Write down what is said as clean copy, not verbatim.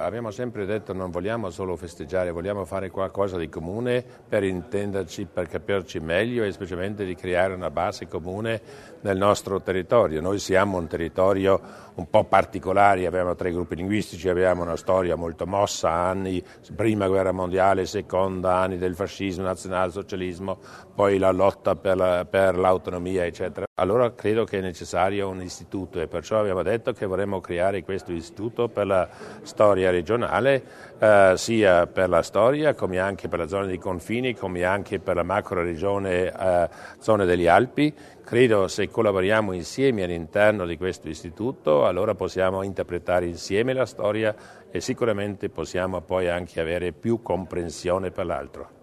abbiamo sempre detto non vogliamo solo festeggiare, vogliamo fare qualcosa di comune per intenderci, per capirci meglio e specialmente di creare una base comune nel nostro territorio. Noi siamo un territorio un po' particolare, abbiamo 3 gruppi linguistici, abbiamo una storia molto mossa, anni, prima guerra mondiale, seconda, anni del fascismo, nazionalsocialismo, poi la lotta per l'autonomia, eccetera. Allora credo che è necessario un istituto e perciò abbiamo detto che vorremmo creare questo istituto per la storia regionale, sia per la storia come anche per la zona di confini, come anche per la macro regione zone degli Alpi. Credo se collaboriamo insieme all'interno di questo istituto allora possiamo interpretare insieme la storia e sicuramente possiamo poi anche avere più comprensione per l'altro.